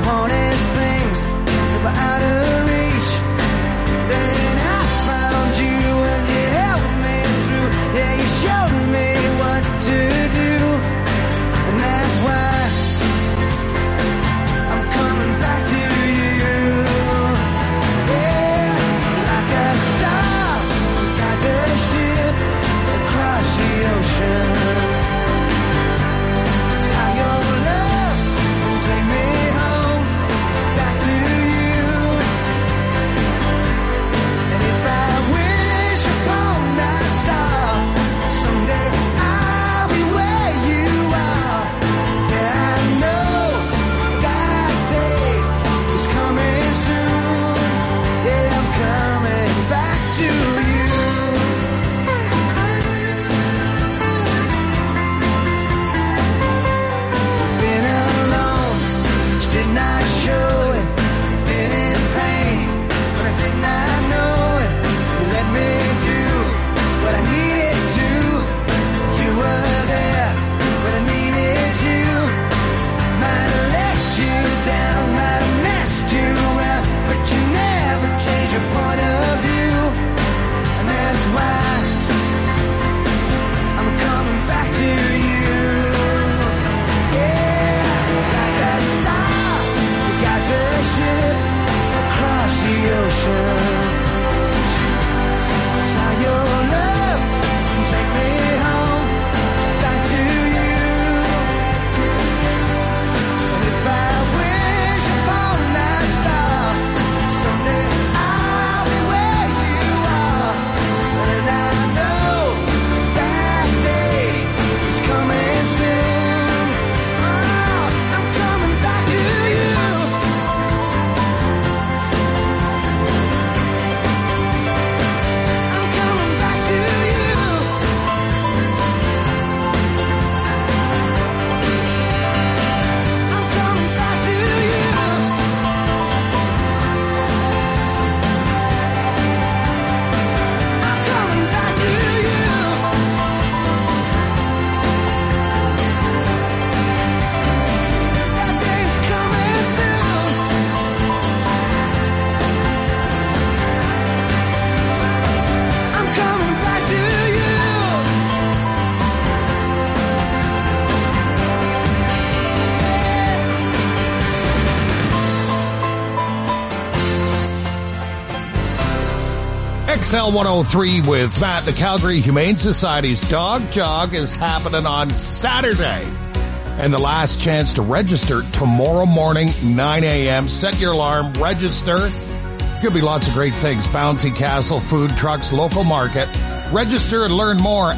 wanted things that were out of reach. Then I found you and you helped me through. Yeah, you showed me what to do. And that's why I'm coming back to you. Yeah, like a star, got a ship across the ocean. It's how your love will take me home, back to you. And if I wish upon that star, someday I'll be where you are. Yeah, I know that day is coming soon. Yeah, I'm coming back to you. Been alone, just did not show it. Been in pain, but I did not know it. You let me do what I needed to. You were there when I needed you. Might have let you down, might have messed you around, but you never changed your point of view. And that's why I'm coming back to you. Yeah, like a star, we got to ship across the ocean. It's how your love can take me home, back to you. And if I wish upon that star, someday I'll be where you are. And I know that day is coming soon. Oh, I'm coming back to you. I'm coming back to you. I'm coming back to you. I'm coming back to you. That day's coming soon. I'm coming back to you. XL 103 with Matt. The Calgary Humane Society's Dog Jog is happening on Saturday. And the last chance to register tomorrow morning, 9 a.m. Set your alarm, register. Could be lots of great things. Bouncy castle, food trucks, local market. Register and learn more.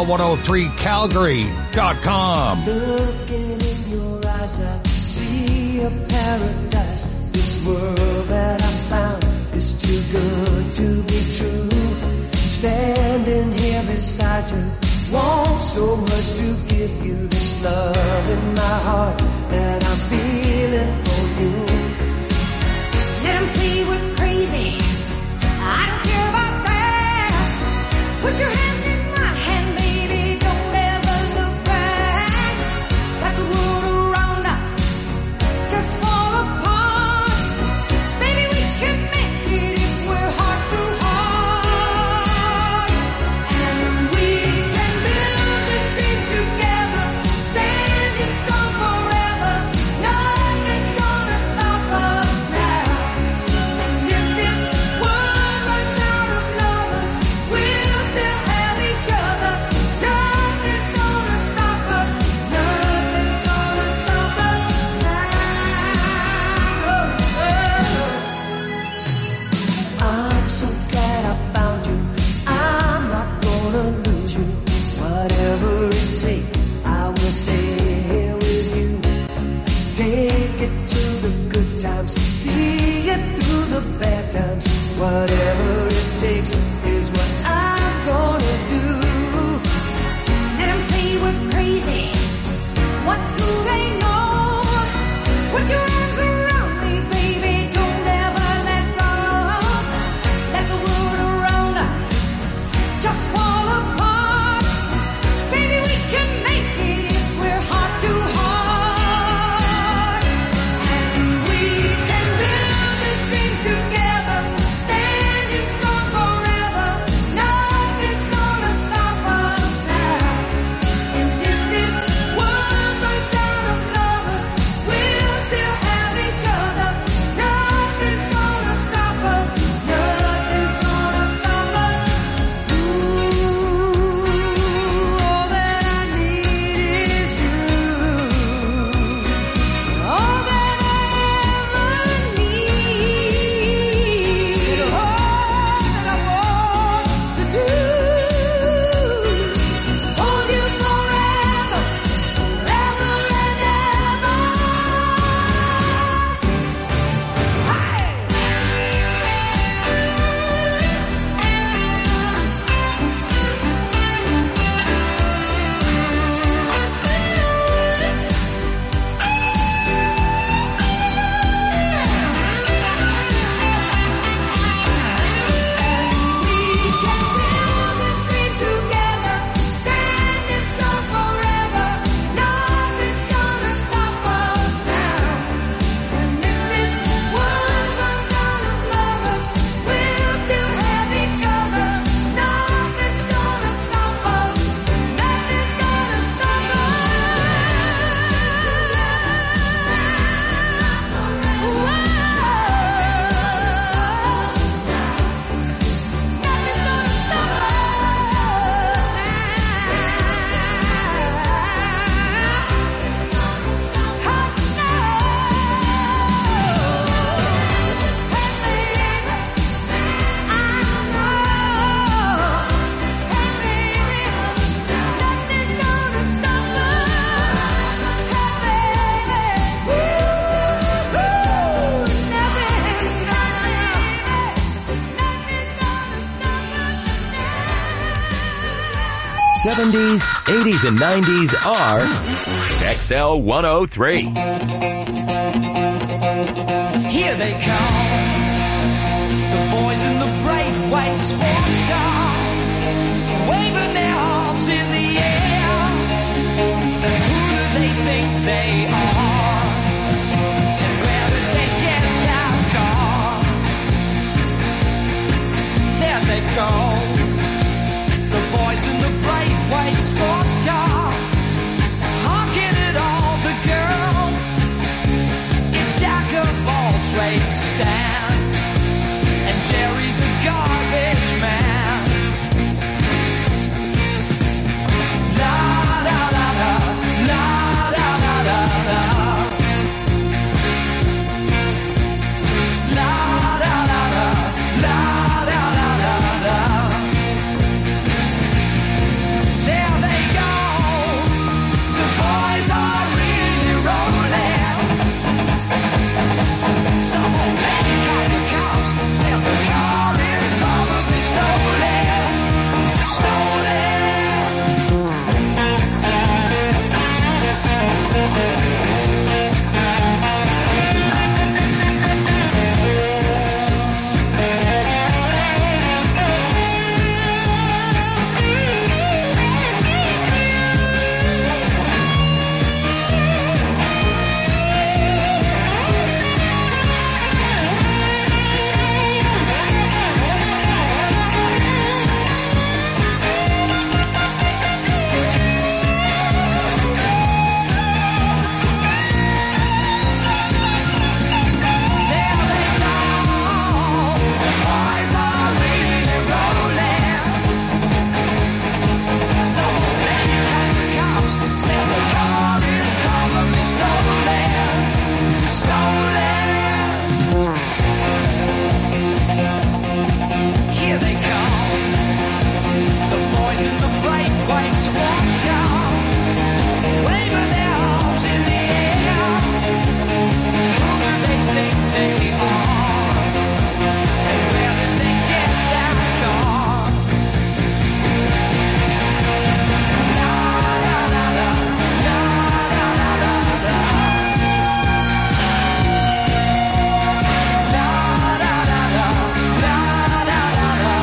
XL103Calgary.com. Looking in your eyes, I see a paradise. This world that I found is too good to be true. Standing here beside you, want so much to give you this love in my heart that I'm feeling for you. Let 'em say we're crazy. I don't care about that. Put your hand in my hand, baby. Don't ever look back. Let the world around us just fall apart. Baby, we can make it if we're heart to heart. And we can build this dream together, standing strong forever. Nothing's gonna stop us now. And if this world runs out of lovers, we'll still have each other. Nothing's gonna stop us. Nothing's gonna stop us now. I'm so glad I found you. I'm not gonna lose you. Whatever it takes, I will stay here with you. Take it to the good times, see it through the bad times. Whatever it takes is what I'm gonna do. Let 'em say we're crazy. What do they know? Put your arms around me, baby. Don't ever let go. Let the world around us just fall apart. Baby, we can make it if we're heart to heart. And we 70s, 80s, and 90s are XL 103. Here they come, the boys in the bright white sports car, waving their arms in the air. Who do they think they are? And where did they get that car? There they go, the boys in the bright white sports car, honking at all the girls. It's Jack of all trades, Stan, and Jerry the garbage man. La la la la, la la la la la. La la la la, la la la la la. There they go, the boys are really rolling. Some old lady called the cops, said the car is probably stolen. Here they come, the boys in the bright white sports car, waving their arms in the air. Who do they think they are? And where did they get that car? La la la la, la la la la la. La la la la, la la la la la.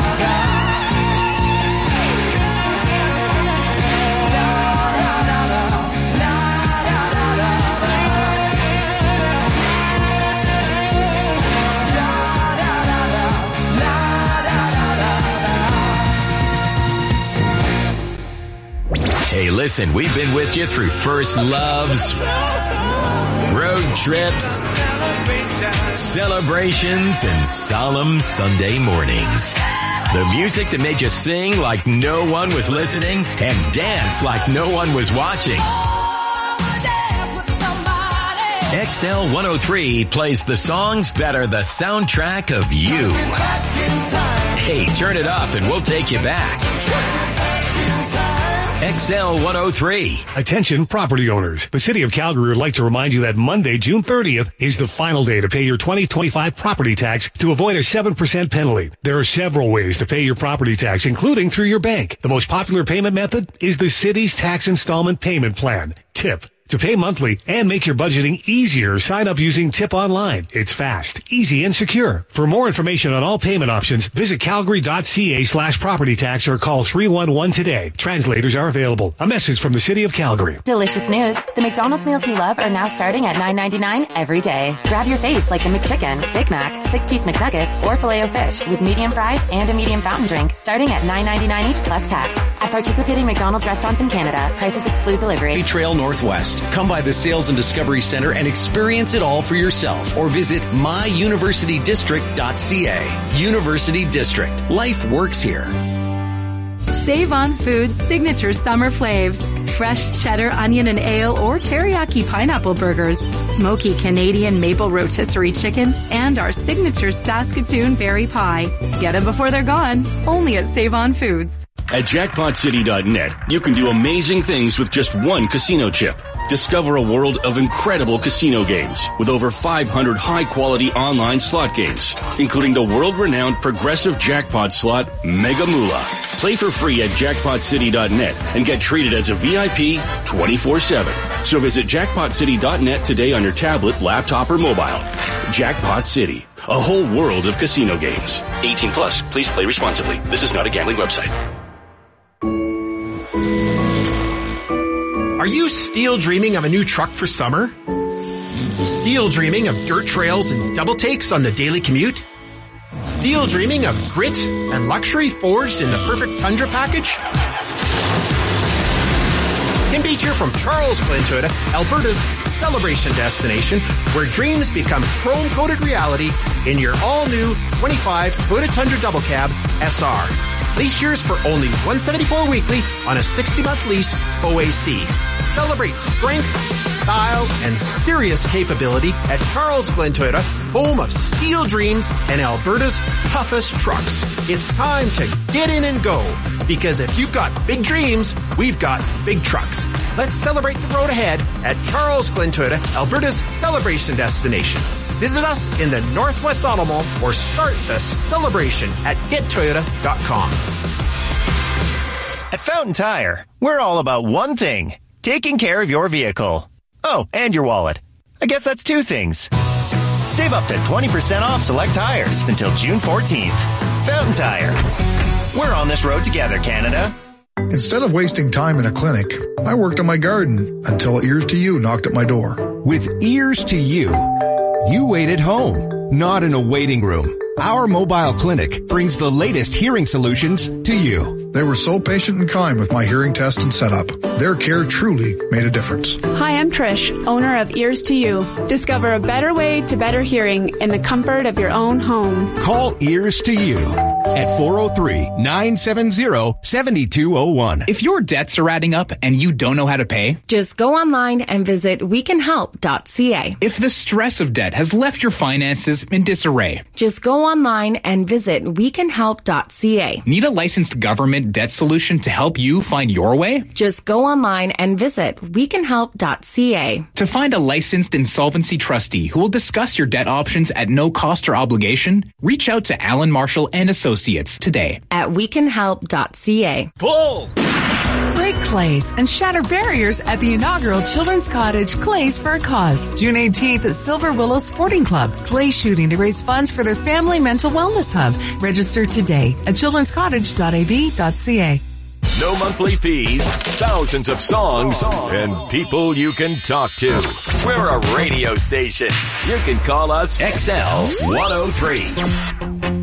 Hey, listen, we've been with you through first loves, road trips, celebrations, and solemn Sunday mornings. The music that made you sing like no one was listening and dance like no one was watching. XL 103 plays the songs that are the soundtrack of you. Hey, turn it up and we'll take you back. XL 103. Attention property owners. The City of Calgary would like to remind you that Monday, June 30th is the final day to pay your 2025 property tax to avoid a 7% penalty. There are several ways to pay your property tax, including through your bank. The most popular payment method is the city's tax installment payment plan, TIP. To pay monthly and make your budgeting easier, sign up using TIP Online. It's fast, easy, and secure. For more information on all payment options, visit calgary.ca/property tax or call 311 today. Translators are available. A message from the City of Calgary. Delicious news. The McDonald's meals you love are now starting at $9.99 every day. Grab your faves like the McChicken, Big Mac, 6-piece McNuggets, or Filet-O-Fish with medium fries and a medium fountain drink starting at $9.99 each plus tax. At participating McDonald's restaurants in Canada, prices exclude delivery. Trail Northwest. Come by the Sales and Discovery Center and experience it all for yourself, or visit myuniversitydistrict.ca. University District. Life works here. Save on Foods signature summer flavs. Fresh cheddar, onion, and ale or teriyaki pineapple burgers, smoky Canadian maple rotisserie chicken, and our signature Saskatoon berry pie. Get them before they're gone. Only at Save on Foods. At jackpotcity.net, you can do amazing things with just one casino chip. Discover a world of incredible casino games with over 500 high-quality online slot games, including the world-renowned progressive jackpot slot Mega Moolah. Play for free at jackpotcity.net and get treated as a VIP 24/7. So visit jackpotcity.net today on your tablet, laptop, or mobile. Jackpot City, a whole world of casino games. 18 plus. Please play responsibly. This is not a gambling website. Are you still dreaming of a new truck for summer? Still dreaming of dirt trails and double takes on the daily commute? Still dreaming of grit and luxury forged in the perfect Tundra package? Tim Beach here from Charles Glen Toyota, Alberta's celebration destination, where dreams become chrome-coated reality in your all-new 25 Toyota Tundra Double Cab SR. Lease yours for only $174 weekly on a 60-month lease OAC. Celebrate strength, style, and serious capability at Charles Glen Toyota, home of steel dreams and Alberta's toughest trucks. It's time to get in and go, because if you've got big dreams, we've got big trucks. Let's celebrate the road ahead at Charles Glen Toyota, Alberta's celebration destination. Visit us in the Northwest Auto Mall or start the celebration at gettoyota.com. At Fountain Tire, we're all about one thing, taking care of your vehicle. Oh, and your wallet. I guess that's two things. Save up to 20% off select tires until June 14th. Fountain Tire. We're on this road together, Canada. Instead of wasting time in a clinic, I worked on my garden until Ears to You knocked at my door. With Ears to You, you wait at home, not in a waiting room. Our mobile clinic brings the latest hearing solutions to you. They were so patient and kind with my hearing test and setup. Their care truly made a difference. Hi, I'm Trish, owner of Ears to You. Discover a better way to better hearing in the comfort of your own home. Call Ears to You at 403-970-7201. If your debts are adding up and you don't know how to pay, just go online and visit wecanhelp.ca. If the stress of debt has left your finances in disarray, just go online and visit wecanhelp.ca. Need a licensed government debt solution to help you find your way? Just go online and visit wecanhelp.ca. To find a licensed insolvency trustee who will discuss your debt options at no cost or obligation, reach out to Alan Marshall and Associates today at wecanhelp.ca. Pull! Break clays and shatter barriers at the inaugural Children's Cottage Clays for a Cause. June 18th at Silver Willow Sporting Club. Clay shooting to raise funds for their family mental wellness hub. Register today at childrenscottage.ab.ca. No monthly fees, thousands of songs, and people you can talk to. We're a radio station. You can call us XL 103.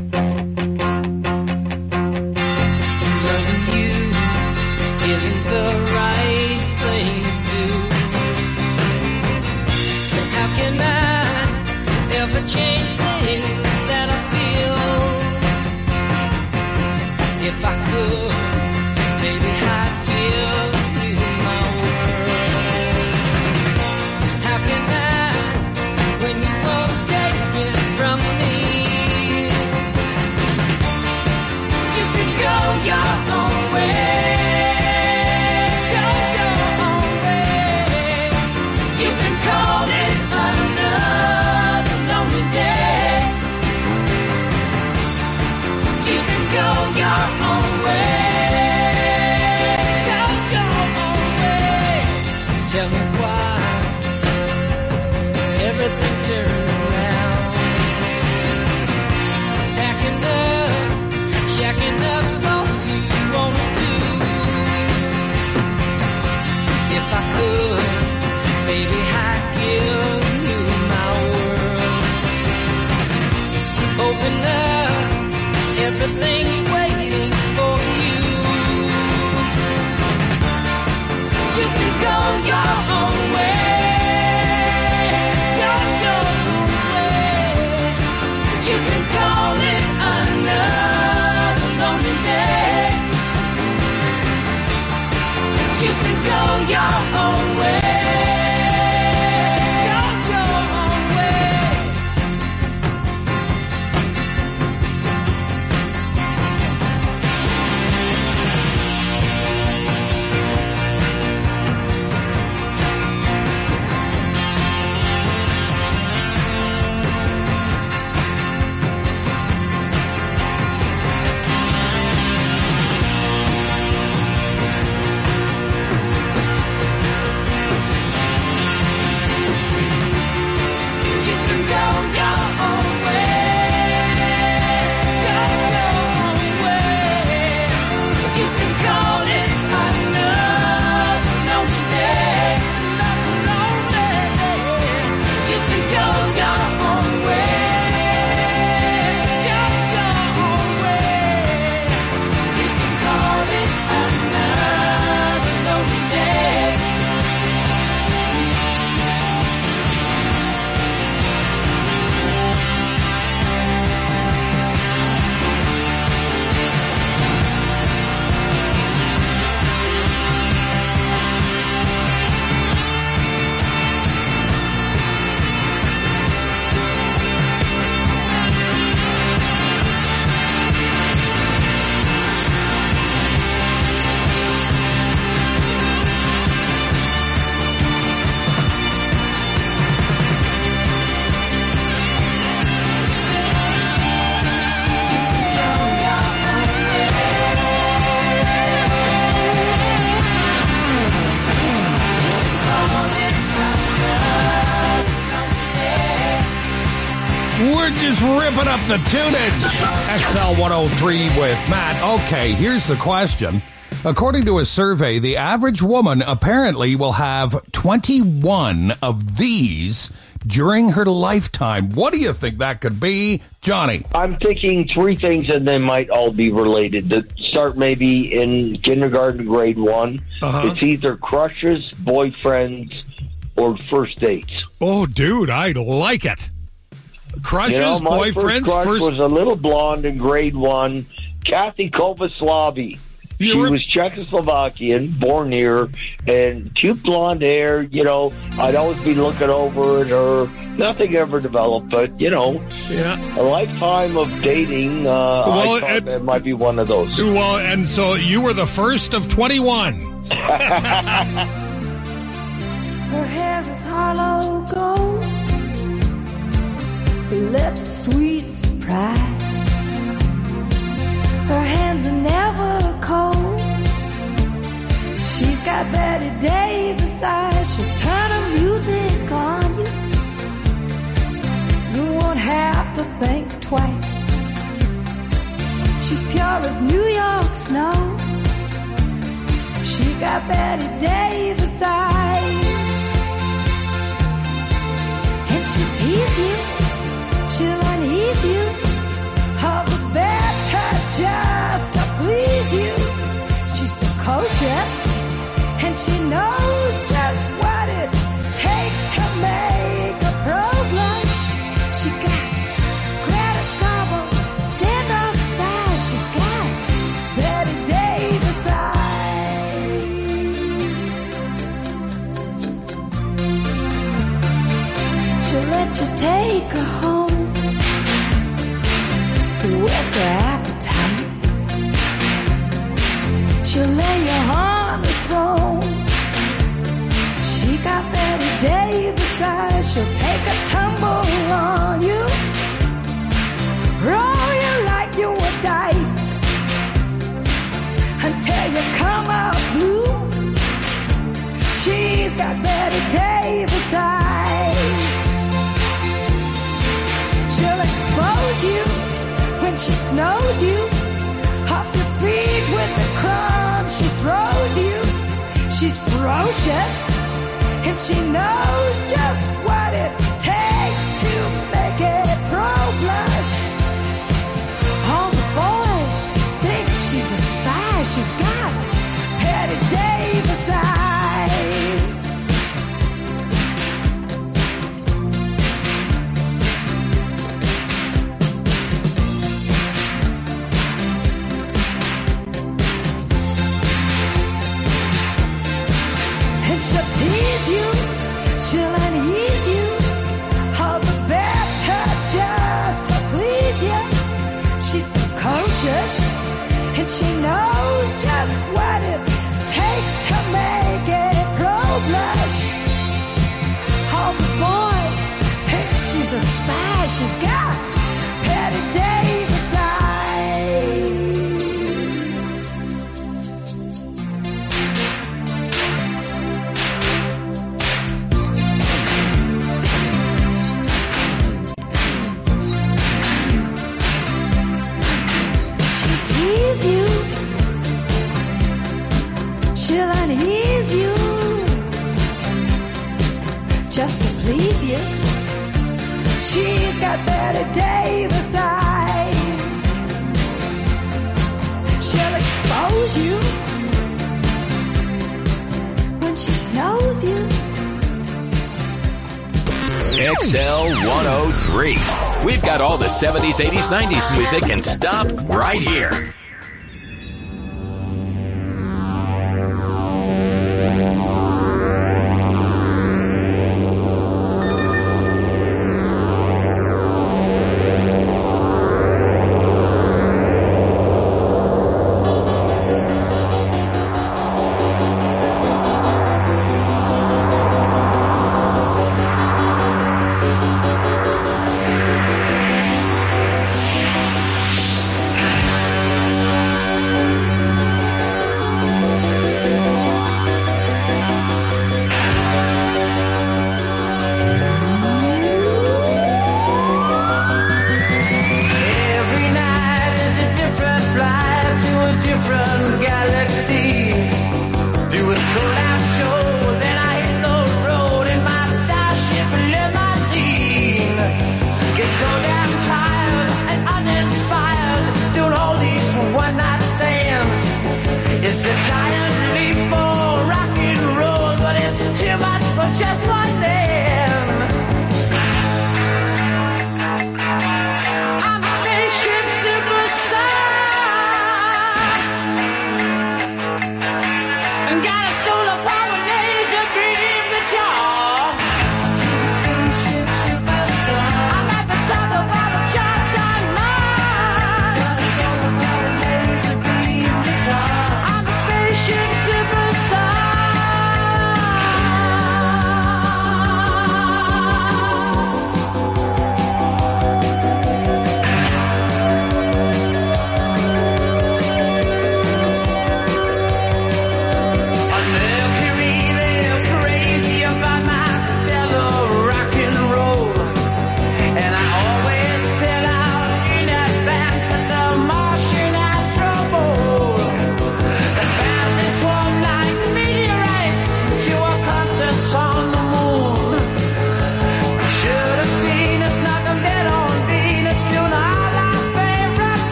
Isn't the right thing to do? But how can I ever change things that I feel? If I could, maybe I'd give you my word. How can I, when you won't take it from me? You can go your own way. Go your own way. We're just ripping up the tunage. XL 103 with Matt. Okay, here's the question. According to a survey, the average woman apparently will have 21 of these during her lifetime. What do you think that could be, Johnny? I'm thinking three things, and they might all be related. To start maybe in kindergarten, grade 1. It's either crushes, boyfriends, or first dates. Oh, dude, I like it. Crushes, my boyfriends, first crush was a little blonde in grade 1, Kathy Kovaslavi. She was Czechoslovakian, born here, and cute blonde hair. I'd always be looking over at her. Nothing ever developed, but a lifetime of dating. I thought that might be one of those. Well, and so you were the first of 21. Her hair is hollow gold, her lips sweet surprise. Her hands are never cold. She's got Betty Davis eyes. She'll turn her music on you. You won't have to think twice. She's pure as New York snow. She got Betty Davis eyes. And she'll tease you, she'll unease you, all the better just to please you. She's precocious, and she knows just what it takes to make a pro blush. She got Greta Garbo, stand-up size. She's got Betty Davis eyes. She'll let you take her home. What's her appetite? She'll lay you on the throne. She got Betty Davis eyes. She'll take a tumble on you, roll you like you were dice, until you come out blue. She's got Betty Davis eyes. She'll expose you when she snows you, off your feet with the crumbs she throws you. She's ferocious, and she knows just what it takes to make it pro blush. All the boys think she's a spy. She's got Betty Davis eyes. She'll tease you, she'll unease you, all the better just to please you. She's precocious, and she knows just what it takes to make it pro blush. All the boys think she's a spy. She's got Betty Davis eyes. Tease you, she'll unease you, just to please you. She's got Betty Davis eyes. She'll expose you when she snows you. XL 103. We've got all the 70s, 80s, 90s music and stop right here.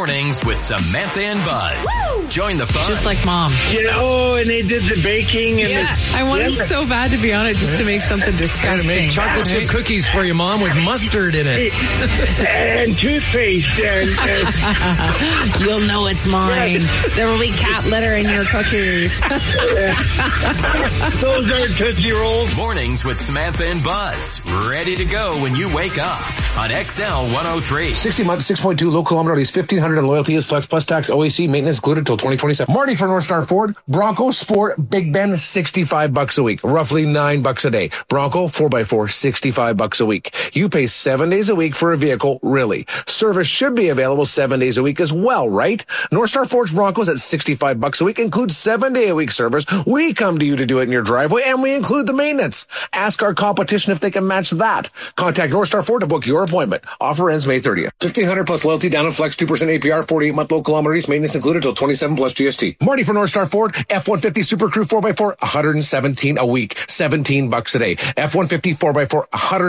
Mornings with Samantha and Buzz. Woo! Join the fun. Just like Mom. And they did the baking. And I wanted so bad to be on it just to make something disgusting. To make chocolate chip cookies for you, Mom, with mustard in it. And toothpaste. And you'll know it's mine. There will be cat litter in your cookies. Those are Tootsie Rolls. Mornings with Samantha and Buzz. Ready to go when you wake up on XL 103. 60 months, 6.2, low kilometer is $1,500 and loyalty is flex plus tax, OAC, maintenance included till 2027. Marty for North Star Ford, Bronco Sport, Big Ben, $65 a week, roughly $9 a day. Bronco 4x4, $65 a week. You pay 7 days a week for a vehicle, really. Service should be available 7 days a week as well, right? North Star Ford's Broncos at $65 a week includes 7-day-a-week service. We come to you to do it in your driveway, and we include the maintenance. Ask our competition if they can match that. Contact North Star Ford to book your appointment. Offer ends May 30th. $1,500 plus loyalty down and flex, 2% APR, 48-month low kilometers, maintenance included till 27 plus GST. Marty for North Star Ford, F-150 Super Crew 4x4, $117 a week, $17 a day. F-150 4x4,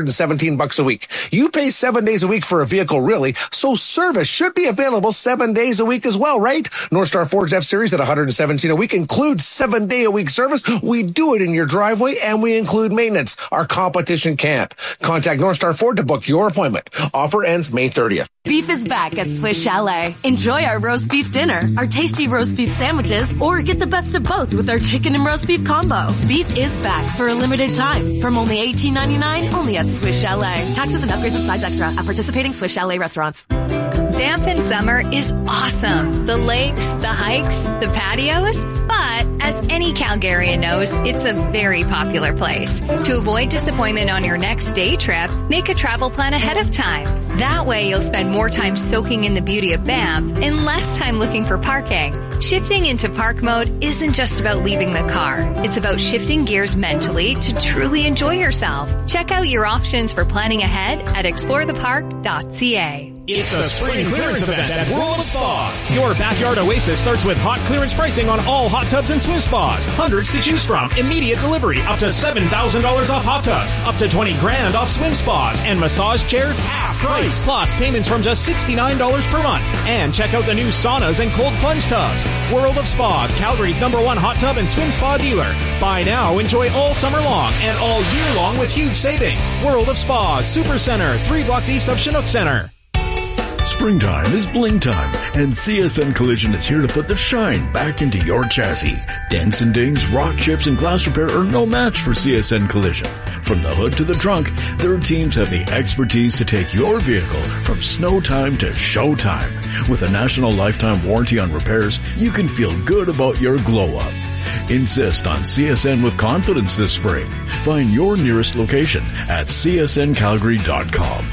$117 a week. You pay 7 days a week for a vehicle, really, so service should be available 7 days a week as well, right? North Star Ford's F-Series at $117 a week includes 7-day-a-week service. We do it in your driveway, and we include maintenance. Our competition can't. Contact North Star Ford to book your appointment. Offer ends May 30th. Beef is back at Swiss Chalet. Enjoy our roast beef dinner, our tasty roast beef sandwiches, or get the best of both with our chicken and roast beef combo. Beef is back for a limited time from only $18.99 only at Swiss Chalet. Taxes and upgrades of size extra at participating Swiss Chalet restaurants. Banff in summer is awesome. The lakes, the hikes, the patios. But as any Calgarian knows, it's a very popular place. To avoid disappointment on your next day trip, make a travel plan ahead of time. That way you'll spend more time soaking in the beauty of Banff and less time looking for parking. Shifting into park mode isn't just about leaving the car. It's about shifting gears mentally to truly enjoy yourself. Check out your options for planning ahead at explorethepark.ca. It's the spring clearance event at World of Spas. Your backyard oasis starts with hot clearance pricing on all hot tubs and swim spas. Hundreds to choose from. Immediate delivery. Up to $7,000 off hot tubs. Up to $20,000 off swim spas. And massage chairs half price. Plus payments from just $69 per month. And check out the new saunas and cold plunge tubs. World of Spas, Calgary's #1 hot tub and swim spa dealer. Buy now, enjoy all summer long and all year long with huge savings. World of Spas, Super Center, 3 blocks east of Chinook Center. Springtime is bling time, and CSN Collision is here to put the shine back into your chassis. Dents and dings, rock chips, and glass repair are no match for CSN Collision. From the hood to the trunk, their teams have the expertise to take your vehicle from snow time to show time. With a national lifetime warranty on repairs, you can feel good about your glow-up. Insist on CSN with confidence this spring. Find your nearest location at csncalgary.com.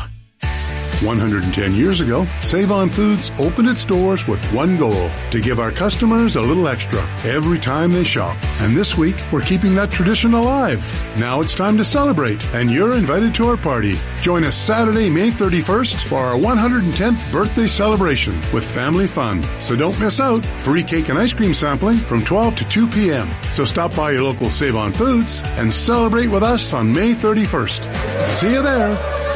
110 years ago, Save-On Foods opened its doors with one goal, to give our customers a little extra every time they shop. And this week, we're keeping that tradition alive. Now it's time to celebrate, and you're invited to our party. Join us Saturday, May 31st for our 110th birthday celebration with family fun. So don't miss out. Free cake and ice cream sampling from 12 to 2 p.m. So stop by your local Save-On Foods and celebrate with us on May 31st. See you there.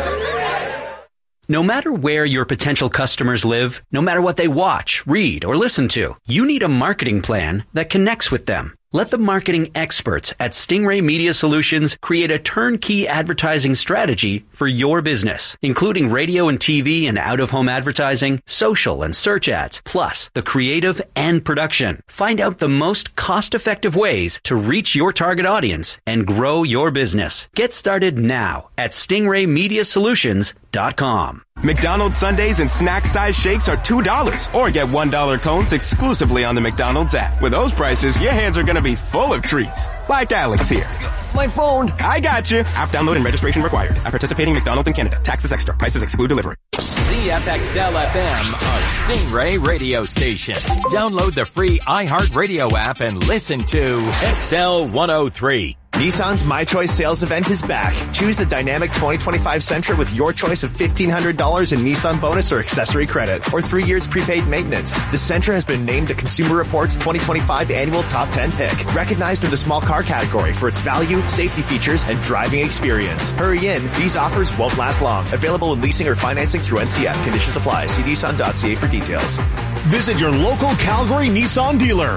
No matter where your potential customers live, no matter what they watch, read, or listen to, you need a marketing plan that connects with them. Let the marketing experts at Stingray Media Solutions create a turnkey advertising strategy for your business, including radio and TV and out-of-home advertising, social and search ads, plus the creative and production. Find out the most cost-effective ways to reach your target audience and grow your business. Get started now at StingrayMediaSolutions.com. McDonald's sundaes and snack size shakes are $2 or get $1 cones exclusively on the McDonald's app. With those prices, your hands are going to be full of treats. Like Alex here. My phone. I got you. App download and registration required. At participating McDonald's in Canada. Taxes extra. Prices exclude delivery. CFXL FM, a Stingray radio station. Download the free iHeartRadio app and listen to XL 103. Nissan's My Choice sales event is back. Choose the dynamic 2025 Sentra with your choice of $1,500 in Nissan bonus or accessory credit, or 3 years prepaid maintenance. The Sentra has been named the Consumer Reports 2025 Annual Top 10 pick, recognized in the small car category for its value, safety features, and driving experience. Hurry in. These offers won't last long. Available in leasing or financing through NCF. Conditions apply. See Nissan.ca for details. Visit your local Calgary Nissan dealer.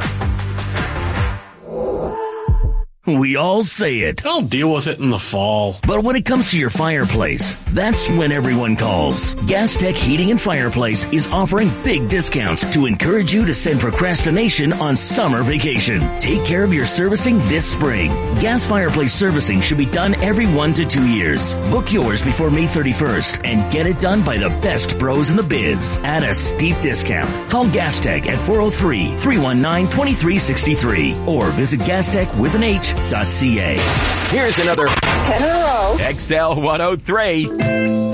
We all say it. I'll deal with it in the fall. But when it comes to your fireplace, that's when everyone calls. Gas Tech Heating and Fireplace is offering big discounts to encourage you to send procrastination on summer vacation. Take care of your servicing this spring. Gas fireplace servicing should be done every 1 to 2 years. Book yours before May 31st and get it done by the best pros in the biz at a steep discount. Call Gas Tech at 403-319-2363 or visit gastech.ca. Here's another XL 103.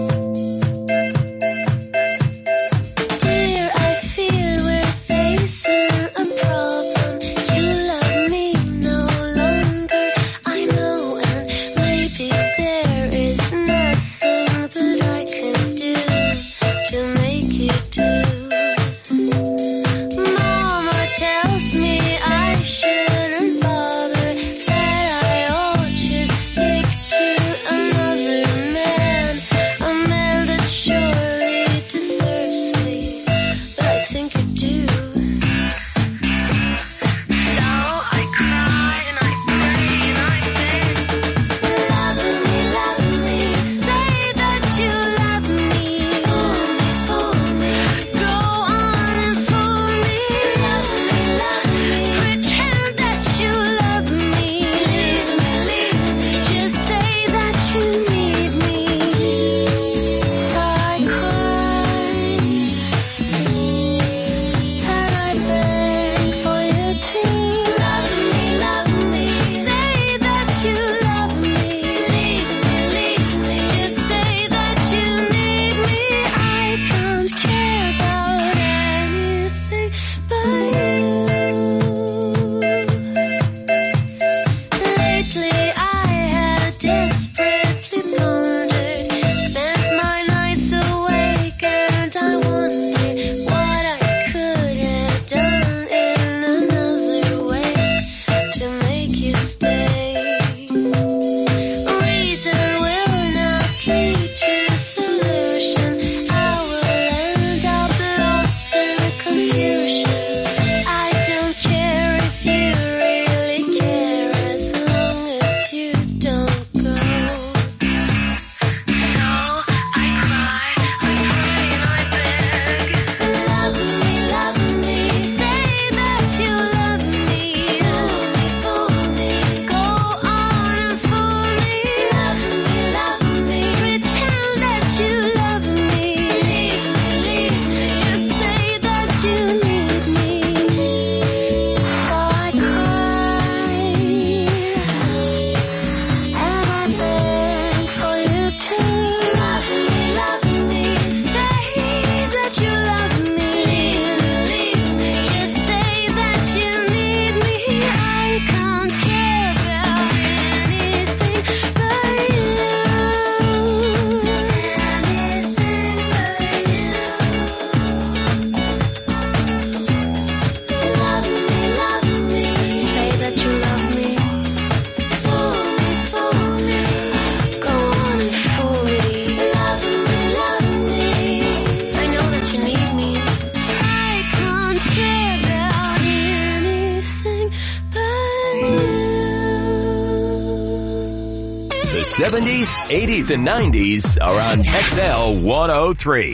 The 70s, 80s, and 90s are on XL 103.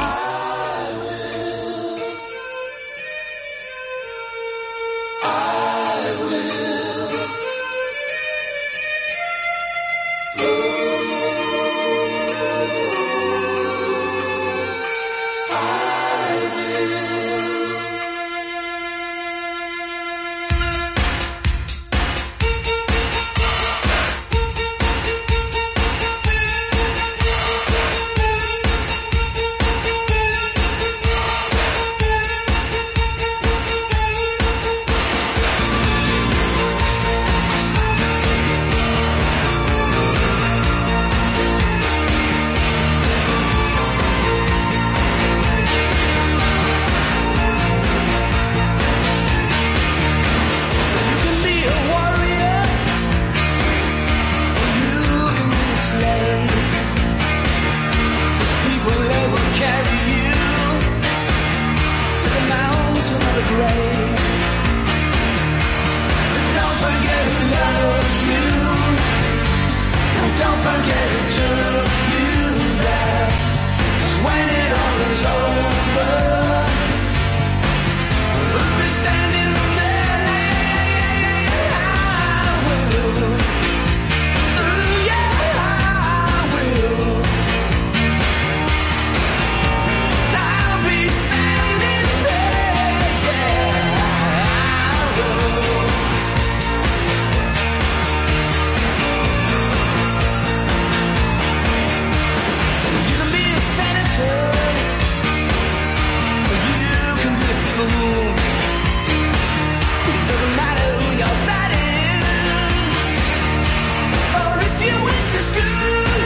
forget it took you there. 'Cause when it all is over, we'll be standing there. I will. Ooh, yeah, I will. I'll be standing there. Yeah, I will. You can be a senator, or you can be a fool. It doesn't matter who your dad is, or if you went to school.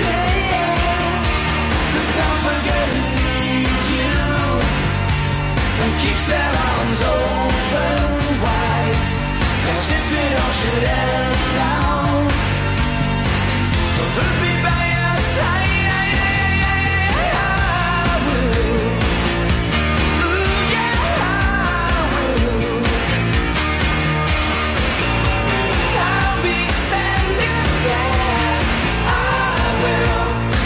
But don't forget who needs you and keeps their arms open wide. 'Cause if it all should end now, who'll be by your side? I will. Ooh, yeah, I will. I'll be standing there. I will.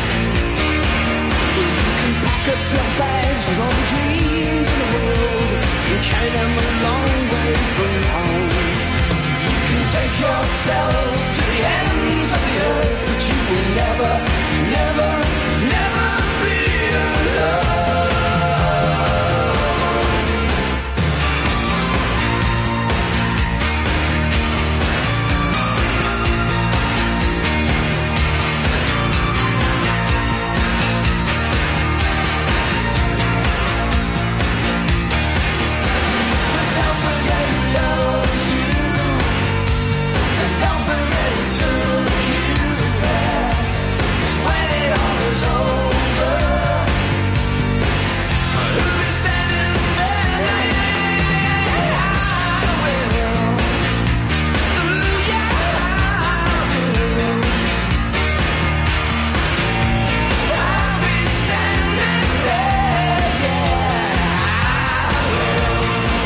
You can pack up your bags with all the dreams in the world and carry them a long way from home. You can take yourself to the ends of the earth, but you will never, never, never be alone. But don't forget who loves you, and don't forget who took you there. 'Cause when it all is over, who'll be standing there? I will. Ooh, yeah, I will. I'll be standing there. Yeah, I will.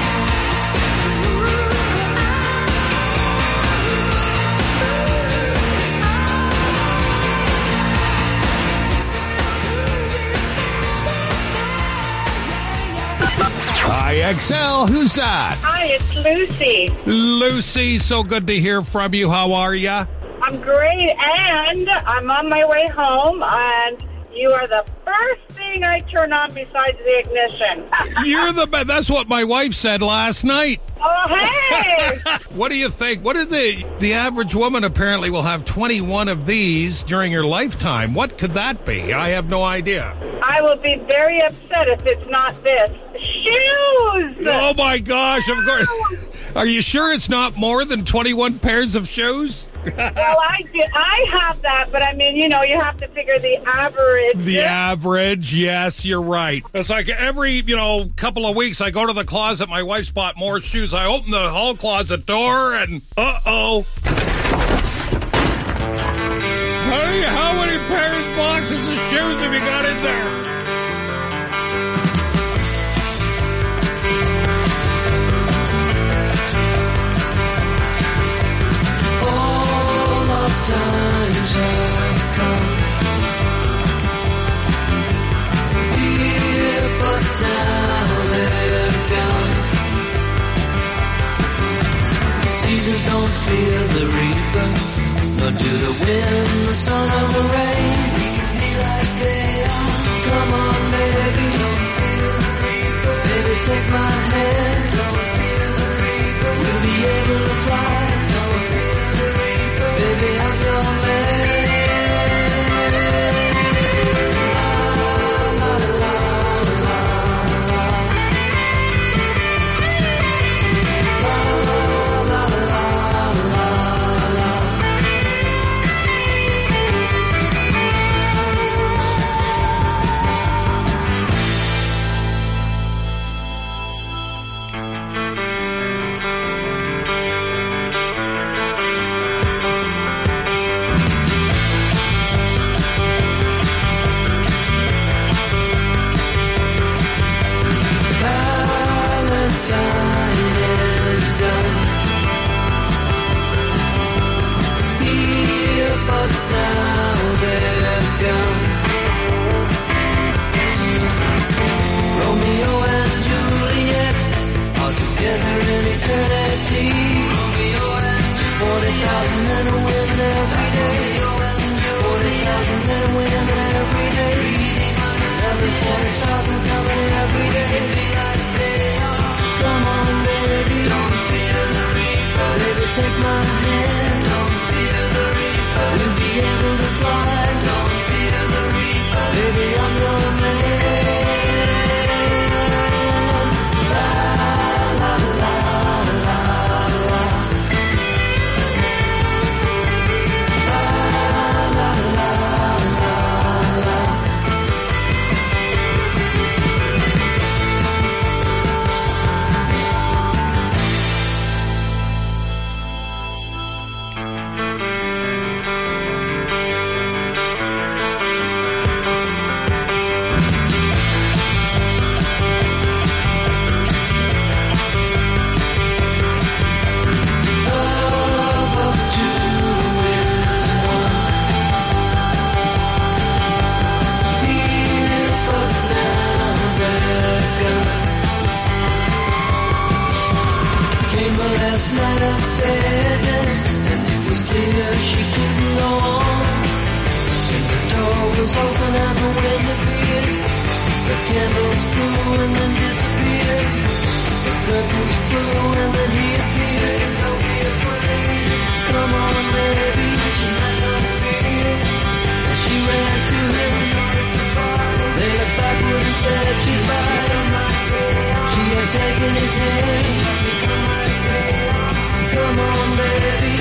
IXL, who's that? Hi, it's Lucy. Lucy, so good to hear from you. How are ya? I'm great, and I'm on my way home, and you are the first thing I turn on besides the ignition. You're the best. That's what my wife said last night. Oh, hey! What do you think? What is the average woman apparently will have 21 of these during her lifetime. What could that be? I have no idea. I will be very upset if it's not this. Shoes! Oh my gosh, of course. Are you sure it's not more than 21 pairs of shoes? Well, I have that, but I mean, you know, you have to figure the average. The average, yes, you're right. It's like every, couple of weeks I go to the closet, my wife's bought more shoes. I open the hall closet door and, uh-oh. Hey, how many pairs, boxes of shoes have you got in there? Times have come here, but now they're gone. Seasons don't fear the reaper, nor do the wind, the sun, or the rain. We can be like they are. Come on, baby, don't feel the reaper. Baby, take my hand, don't feel the reaper. We'll be able to fly. Don't feel the reaper. Baby, I'm your man. men and women every day. 40,000 men and women every day. Every 40,000 coming every day. Come on, baby, don't fear the reaper. Baby, take my hand. Don't fear the reaper. We'll be able to fly. Don't fear the reaper. Baby, I'm your man. La la la la la. La la la la la. Last night of sadness, and it was clear she couldn't go on. And the door was open and the wind appeared. The candles blew and then disappeared. The curtains flew and then he appeared. Don't be afraid. Come on, baby. She had no fear. And she ran to him. They looked backward and said goodbye. She had taken his hand. Come on, baby.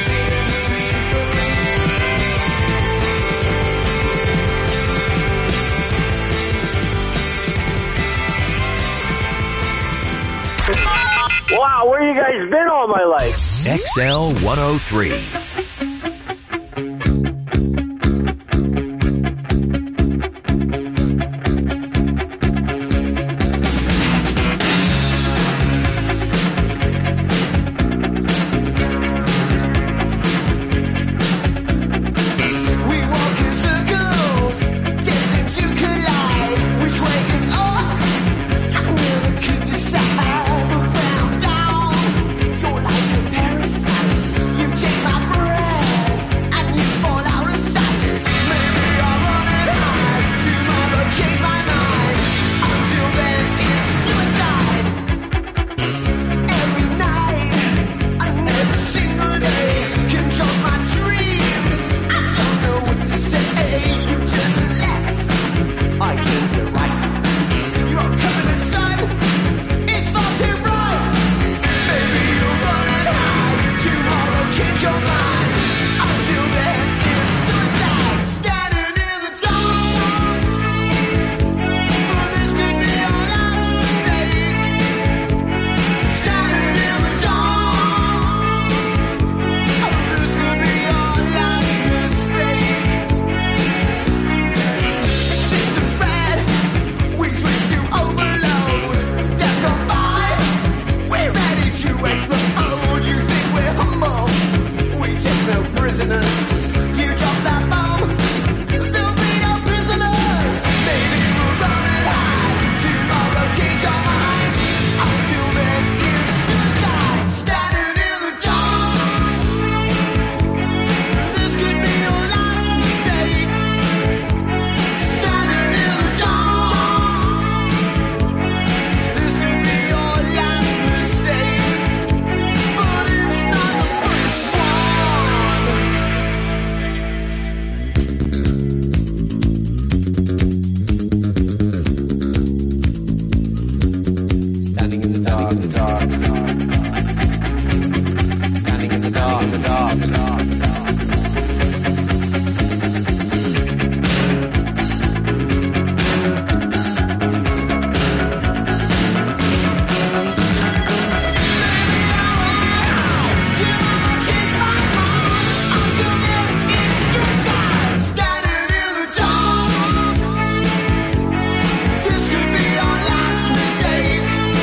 Wow, where you guys been all my life? XL 103.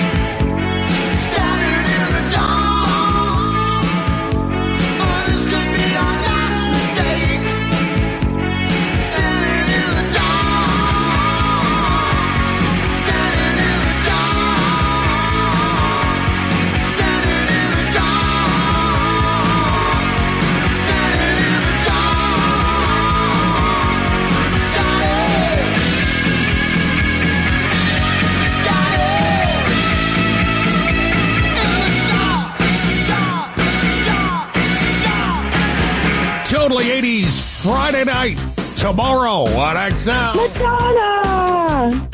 This could Friday night, tomorrow on XL. Madonna!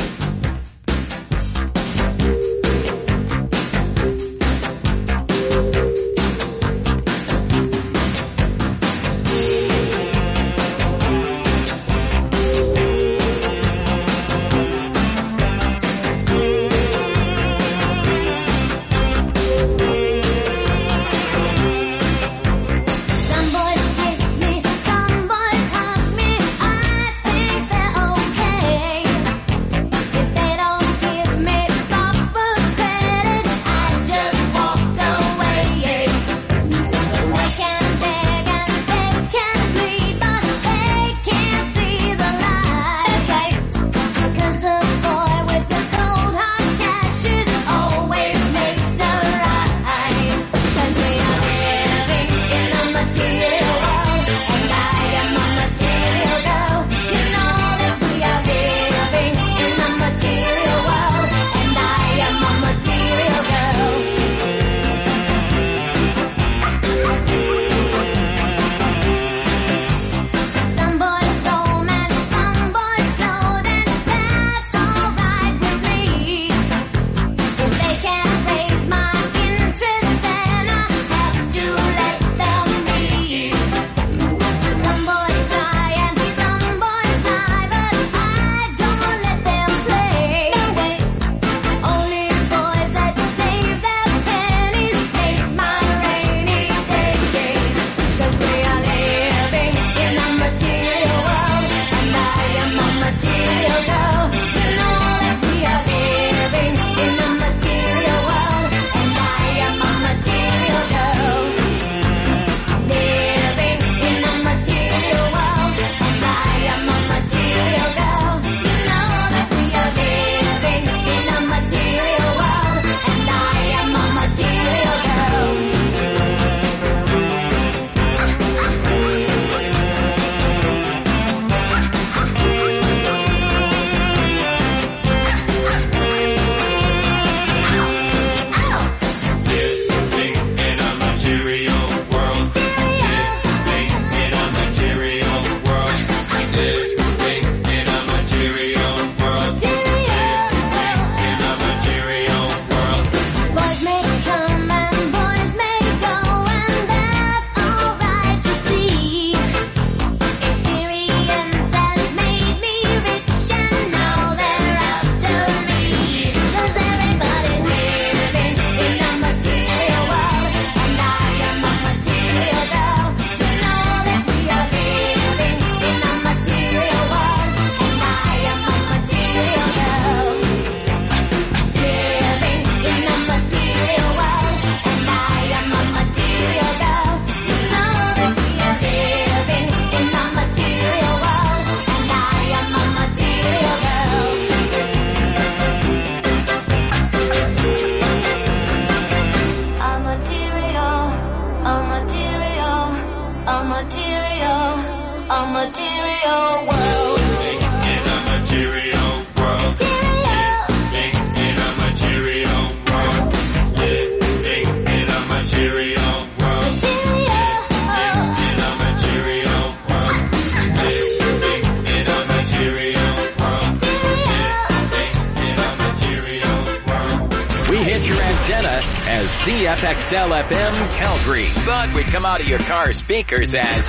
As CFXL FM Calgary. Thought we'd come out of your car speakers as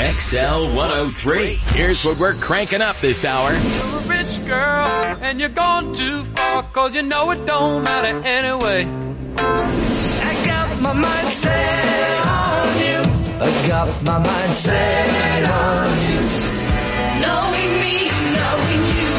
XL 103. Here's what we're cranking up this hour. You're a rich girl and you're gone too far, cause you know it don't matter anyway. I got my mind set on you. I got my mind set on you. Knowing me, knowing you.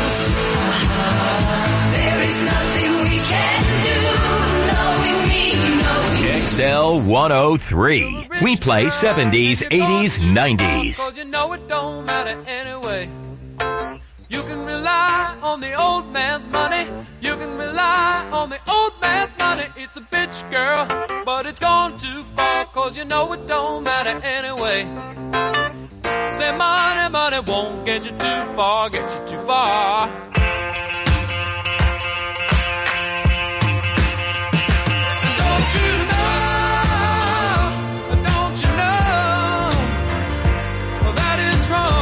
There is nothing we can do. Knowing me, knowing you. XL 103. We play 70s, 80s, 90s. Cause you know it don't matter anyway. You can rely on the old man's money. You can rely on the old man's money. It's a bitch, girl, but it's gone too far, cause you know it don't matter anyway. Say money, money won't get you too far, get you too far. Don't you know that it's wrong?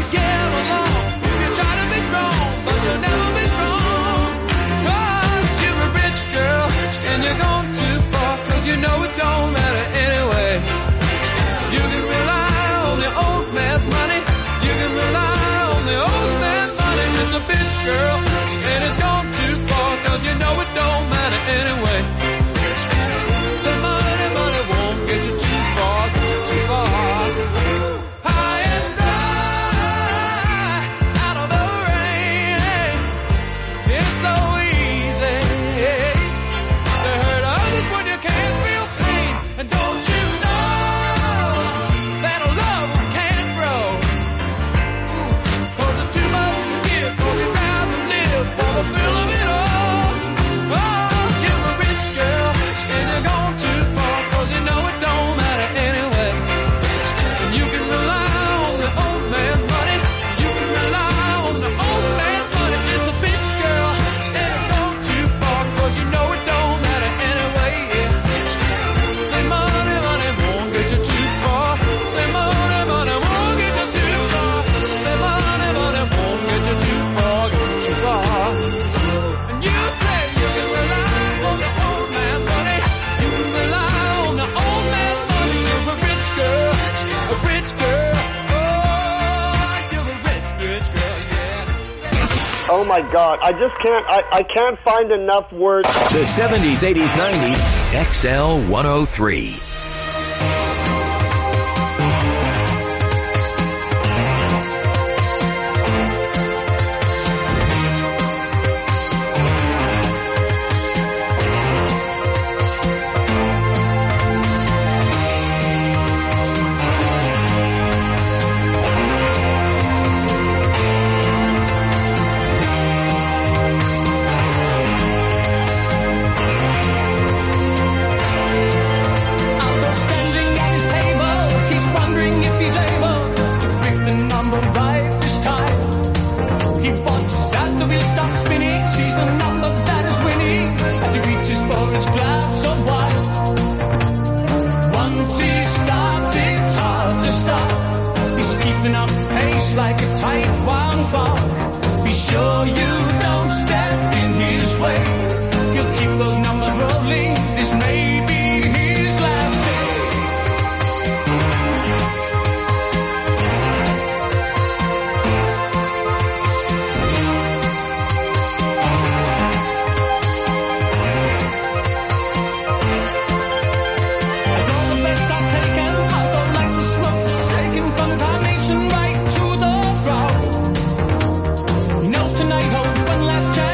get along. You try to be strong, but you'll never be strong. 'Cause you're a rich girl, and you're gone too far, 'cause you know it don't matter anyway. You can rely on the old man's money. You can rely on the old man's money. It's a bitch girl, and it's gone too far, 'cause you know it don't matter anyway. So money, money won't get you too far, too far. High and dry, out of the rain. It's so easy to hurt others when you can't feel pain. And don't you know that a love can't grow? 'Cause it's too much to give, 'cause you'd rather live for the thrill of it all. Oh, you're a rich girl, and you're gone too far, 'cause you know it don't matter anyway. And you can rely on the old man's money. You can rely on the old man's money. It's a bitch girl, and it's gone too far, 'cause you know it don't matter anyway. Yeah. Say money, money won't get you too far. Say money, money won't get you too far. Say money, money won't get you too far, too far. And you say you can rely on the old man's money. You can rely on the old man's money. You're a rich girl, a rich girl. Oh, you're a rich, rich girl, yeah. Oh my God, I just can't, I can't find enough words. The 70s, 80s, 90s, XL 103. Although standing at his table, he's wondering if he's able to pick the number right this time. He watches as the wheel stops spinning, sees the number that is winning as he reaches for his glass of wine. Once he starts, it's hard to stop. He's keeping up pace like a tight wound clock. Be sure you don't step in his way. He'll keep those numbers rolling. This may be his last day. As all the bets are taken, although like the smoke is shaken from the foundation right to the ground. He knows tonight holds one last chance.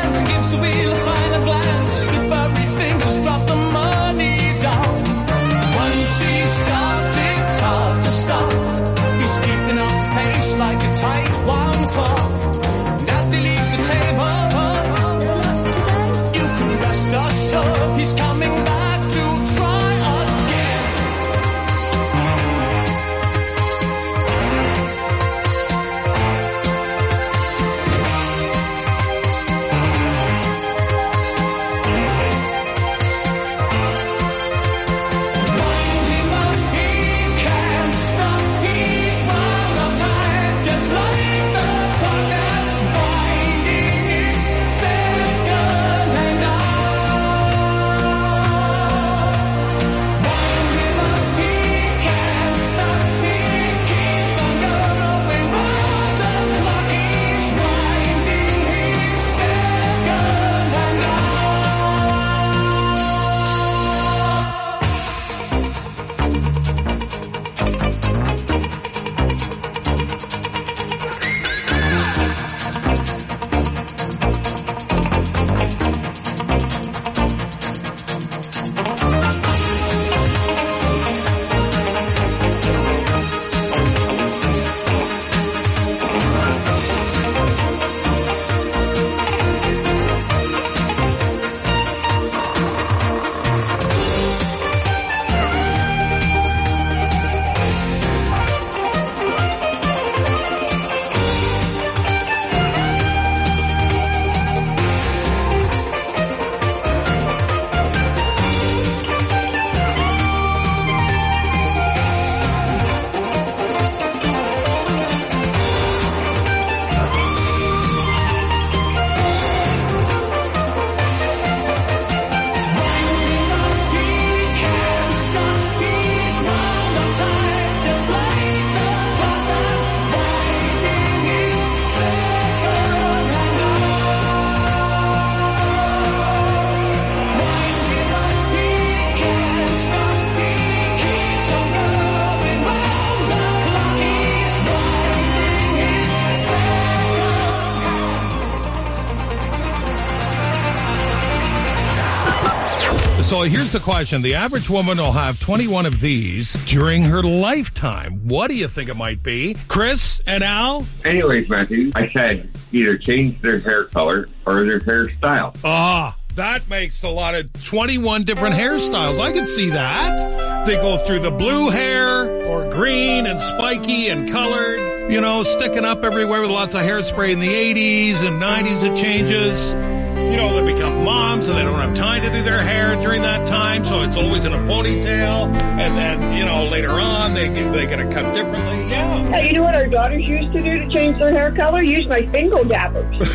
So here's the question. The average woman will have 21 of these during her lifetime. What do you think it might be? Chris and Al? Anyways, Matthew, I said either change their hair color or their hairstyle. That makes a lot of 21 different hairstyles. I can see that. They go through the blue hair or green and spiky and colored, you know, sticking up everywhere with lots of hairspray in the 80s and 90s. It changes. You know, they become moms and they don't have time to do their hair during that time, so it's always in a ponytail. And then, you know, later on they get it cut differently. Yeah. Hey, you know what our daughters used to do to change their hair color? Use my fingo dabbers.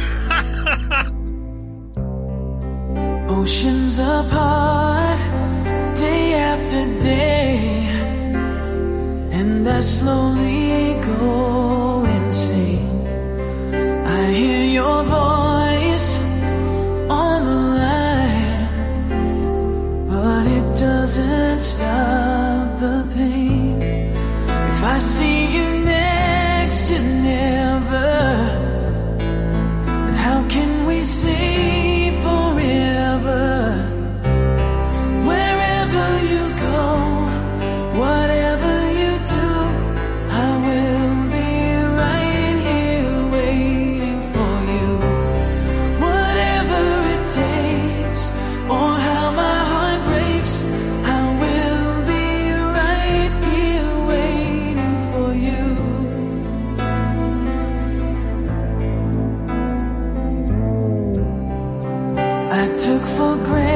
Oceans apart, day after day, and I slowly go insane. I hear your voice on the line, but it doesn't stop the pain. If I see you next to never, then how can we say forever? Wherever you go, whatever you do, I will be right here waiting for you. Whatever it takes, or how my heart breaks, I will be right here waiting for you. I took for granted